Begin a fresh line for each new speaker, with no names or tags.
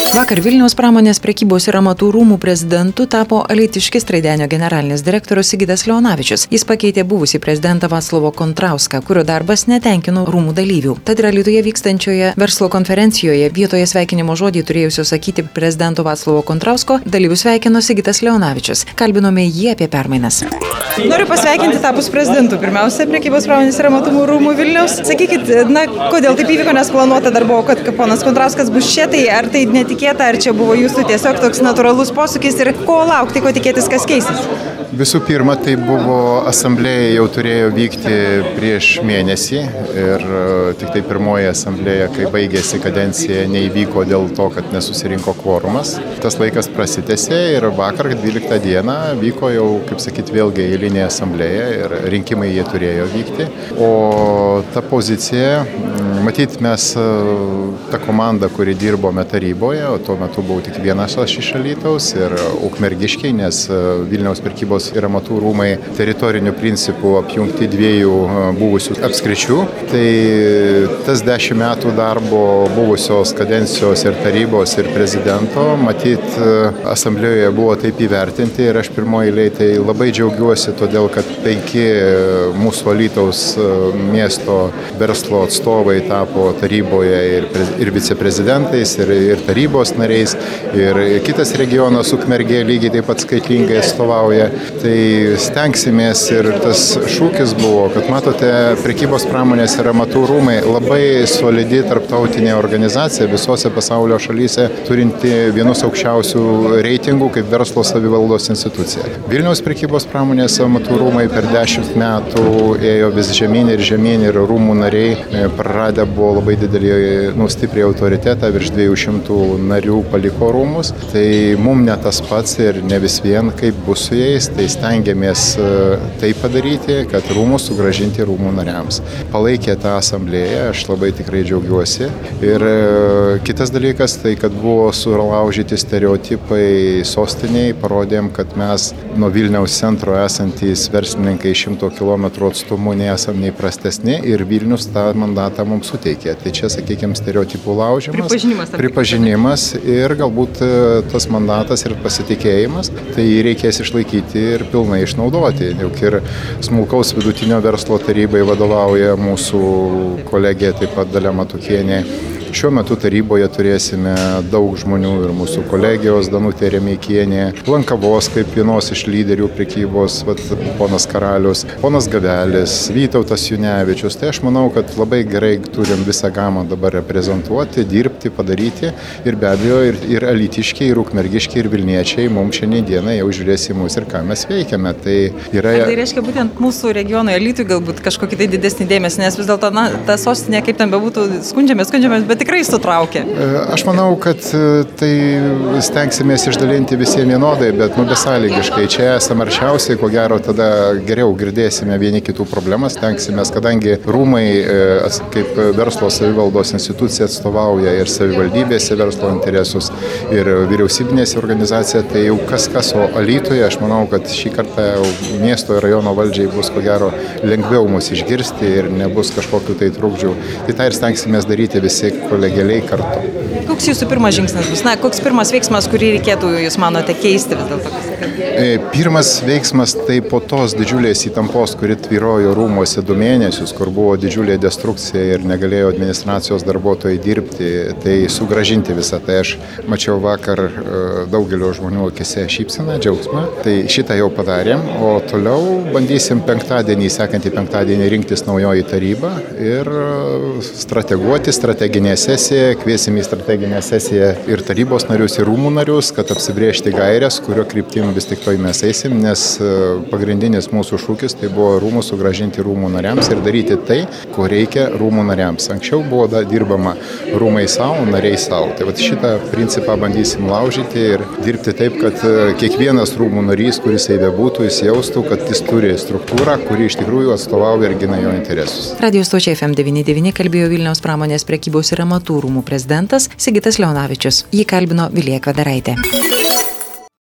Vakar Vilniaus pramonės prekybos ir amatų rūmų prezidentu tapo Alytiškis Traidenio generalinis direktorius Sigitas Leonavičius. Jis pakeitė buvusį prezidentą Vaclovą Kontrauską, kurio darbas netenkino rūmų dalyvių. Tad ir Alytuje vykstančioje verslo konferencijoje vietoje sveikinimo žodį turėjusio sakyti prezidento Vaclovo Kontrausko dalyvius sveikino Sigitas Leonavičius. Kalbinome jį apie permainas.
Noriu pasveikinti tapus prezidentu. Pirmiausia, prekybos pramonės ir amatų rūmų Vilniaus. Sakykit, kodėl taip įvyko, nes planuota dar buvo, kad ponas Kontrauskas bus čia, tai ar tai netikėta, ar čia buvo jūsų tiesiog toks natūralus posūkis ir ko laukti, ko tikėtis, kas keisis?
Visų pirma, tai buvo asamblėja jau turėjo vykti prieš mėnesį ir tik tai pirmoji asamblėja, kai baigėsi kadencija, neįvyko dėl to, kad nesusirinko kvorumas. Tas laikas prasitęsė ir vakar 12 dieną vyko jau, kaip sakyti, vėlgi eilinė asamblėja ir rinkimai jie turėjo vykti. O ta pozicija, matyt, mes, ta komanda, kuri dirbome taryboje, o tuo metu buvau tik vienas iš Alytaus ir ukmergiškiai, nes Vilniaus prekybos ir amatų rūmai teritorinių principų apjungti dviejų buvusių apskričių. Tai tas 10 metų darbo buvusios kadencijos ir tarybos ir prezidento, matyt, asamblėjoje buvo taip įvertinti ir aš pirmoji eilėje tai labai džiaugiuosi, todėl kad 5 mūsų Alytaus miesto verslo atstovai tapo taryboje ir viceprezidentais, ir tarybos nariais, ir kitas regionas Ukmergė lygiai taip pat skaitlingai atstovauja. Tai stengsimės ir tas šūkis buvo, kad matote, prekybos pramonės ir amatų rūmai labai solidi tarptautinė organizacija visose pasaulio šalyse, turinti vienus aukščiausių reitingų kaip verslo savivaldos institucija. Vilniaus prekybos pramonės amatų rūmai per 10 metų ėjo vis žemyn ir rūmų nariai praradę buvo labai didelį, stipriai autoritetą, virš 200 narių paliko rūmus. Tai mums ne tas pats ir ne vis vien kaip bus su jais, tai stengiamės tai padaryti, kad rūmus sugrąžinti rūmų nariams. Palaikė tą asamblėją, aš labai tikrai džiaugiuosi. Ir kitas dalykas, tai kad buvo sulaužyti stereotipai sostiniai, parodėm, kad mes nuo Vilniaus centro esantys verslininkai 100 km atstumu nesam nei prastesni ir Vilnius tą mandatą mums suteikė. Tai čia, sakykime, stereotipų laužimas, pripažinimas ir galbūt tas mandatas ir pasitikėjimas, tai reikės išlaikyti ir pilnai išnaudoti. Juk ir smulkaus vidutinio verslo tarybai vadovauja mūsų kolegė, taip pat Dalia Matukienė. Šiuo metu taryboje turėsime daug žmonių ir mūsų kolegijos Danutė Remeikienė, Lankavos kaip vienos iš lyderių prekybos, ponas Karalius, ponas Gavelis, Vytautas Junevičius. Tai aš manau, kad labai gerai turim visą gamą dabar reprezentuoti, dirbti, padaryti ir be abejo ir alytiškiai, ir ukmergiškiai, ir vilniečiai mums šiandieną jau žiūrės į mus ir ką mes veikiame. Tai
reiškia būtent mūsų regionui Alytui galbūt kažkokį tai didesnį dėmesį, nes vis dėlto ta sostinė, kaip ten bebūtų, skundžiamės, bet tikrai sutraukia.
Aš manau, kad tai stengsimės išdalinti visiems vienodai, bet besąlygiškai. Čia esame arčiausiai, ko gero tada geriau girdėsime vieni kitų problemas, stengsimės, kadangi rūmai kaip verslo savivaldos institucija atstovauja ir savivaldybėse verslo interesus, ir vyriausybinėse organizacija, tai jau kas, o Alytuje aš manau, kad šį kartą miesto ir rajono valdžiai bus ko gero lengviau mus išgirsti ir nebus kažkokių tai trukdžių. Tai tą ir stengsimės daryti visi kolegialiai kartu.
Koks jūsų pirmas žingsnis bus? Koks pirmas veiksmas, kurį reikėtų, jūs manote, keisti vis dėlto?
Pirmas veiksmas tai po tos didžiulės įtampos, kuri tvyrojo rūmuose 2 mėnesius, kur buvo didžiulė destrukcija ir negalėjo administracijos darbuotojai dirbti, tai sugrąžinti visą. Tai aš mačiau vakar daugelio žmonių akise šypseną, džiaugsmą. Tai šitą jau padarėm, o toliau bandysim sekantį penktadienį rinktis naujoji taryba ir strateguoti strateginę sesiją, kviesim į strateginę sesiją ir tarybos narius, ir rūmų narius, kad apsibrėžti gairias, kurio kryptim vis tik mes eisim, nes pagrindinis mūsų šūkis tai buvo rūmus sugrąžinti rūmų nariams ir daryti tai, ko reikia rūmų nariams. Anksčiau buvo dirbama rūmai savo, nariai savo. Tai šitą principą bandysim laužyti ir dirbti taip, kad kiekvienas rūmų narys, kuris bebūtų, jis jaustų, kad jis turi struktūrą, kuri iš tikrųjų atstovauja ir gina jo interesus.
Radio stočiai FM99 kalbėjo Vilniaus pramonės prekybos ir amatų rūmų prezidentas Sigitas Leonavičius. Jį kalbino Vilija Kvedaraitė.